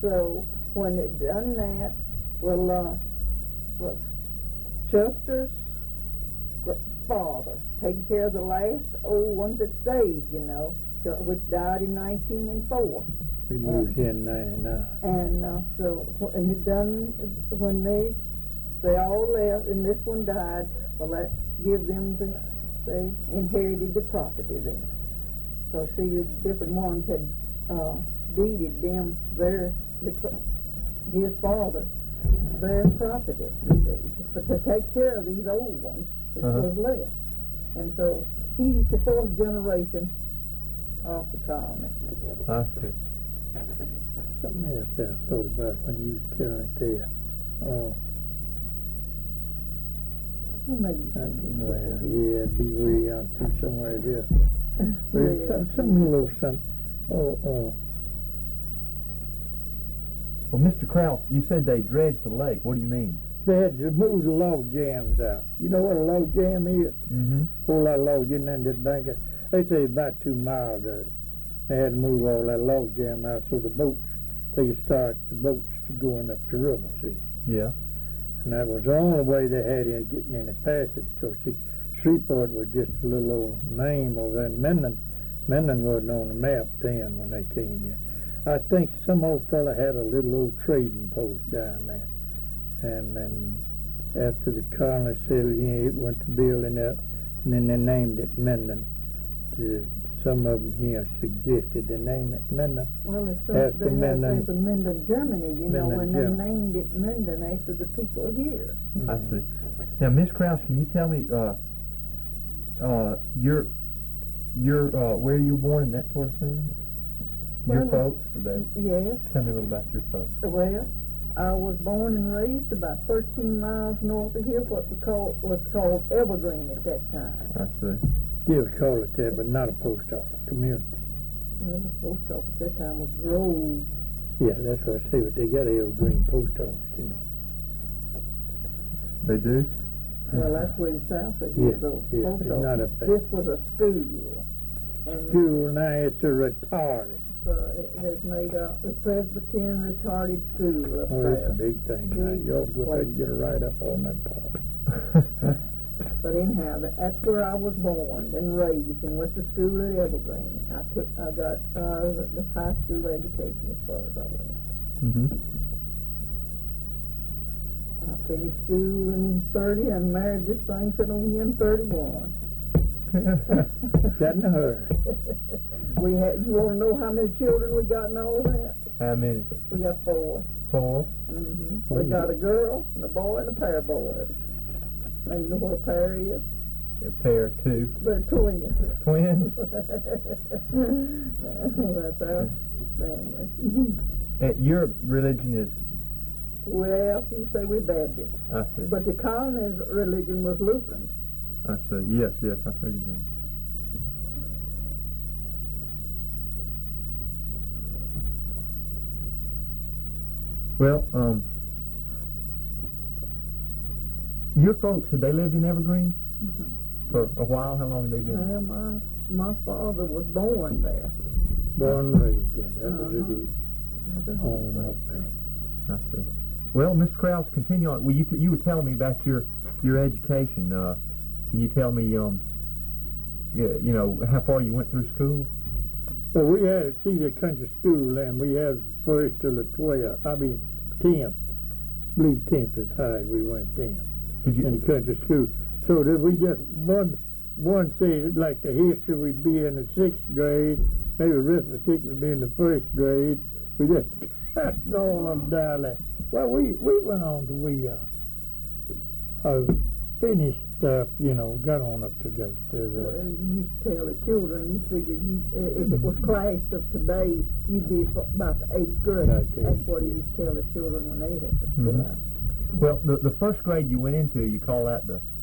so when they done that, well, Chester's father taking care of the last old ones that stayed, you know, which died in 1904. We moved here in 99. And it done when they all left, and this one died. Well, let's give them they inherited the property then. So see, the different ones had deeded them his father their property, you see, but to take care of these old ones that was left. And so he's the fourth generation of the colony. I see. Something else I thought about when you was telling it there. Well, maybe Yeah, it'd be way on through somewhere else. There's some little something. Well, Mr. Krause, you said they dredged the lake. What do you mean? They had to move the log jams out. You know what a log jam is? Mm-hmm. A whole lot of logs getting into this bank. They say about 2 miles of it. They had to move all that log jam out so the boats to going up the river, see. Yeah. And that was the only way they had in getting any passage, because see, Shreveport was just a little old name of that. Minden wasn't on the map then when they came in. I think some old fella had a little old trading post down there. And then after the colony settled in, it went to building up, and then they named it Minden. Some of them suggested they name it Minden. Well, After Minden. There's a Minden, Germany, you know, Minden, when Germany. they named it Minden after the people here. I see. Now, Miss Krause, can you tell me where you were born and that sort of thing? Your Well, folks? Or they? Yes. Tell me a little about your folks. Well, I was born and raised about 13 miles north of here, what was called Evergreen at that time. I see. Still call it that, but not a post office community. Well, the post office at that time was Grove. Yeah, that's what I say, but they got a old green post office, you know. They do? Well, that's way south of here, though. Yeah, Post it's office. not up there. This was a school. And School now, it's a retarded. they've made a Presbyterian retarded school up Oh, there. that's a big thing now. You ought to go ahead and get a write-up on that part. But anyhow, that's where I was born and raised, and went to school at Evergreen. I got the high school education as far as I went. Mm-hmm. I finished school in 30 and married this thing sitting on here in 31. Got in a hurry. You want to know how many children we got and all of that? How many? We got 4. 4? Mm-hmm. We got a girl, and a boy, and a pair of boys. And you know what a pair is? A pair, 2. They're twins. Twins? That's our family. Your religion is? Well, you say we're Baptist. I see. But the colony's religion was Lutheran. I see. Yes, I figured that. Well, your folks, had they lived in Evergreen for a while? How long have they been? Well, my father was born there. Born and raised there. That was his home up there. I see. Well, Mr. Krause, continue on. Well, you were telling me about your education. Can you tell me, how far you went through school? Well, we had a Cedar Country School, and we had first till the 12th. 10th. I believe 10th is high as we went then. In the country school. So that we just, one say, like the history, we'd be in the 6th grade, maybe arithmetic would be in the 1st grade. We just got all of them down there. Well, we went on to finished up, got on up to go to the... Well, you used to tell the children, you figured if it was class of today, you'd be about the 8th grade. That's what he used to tell the children when they had to fill out. Well, the 1st grade you went into, you call that the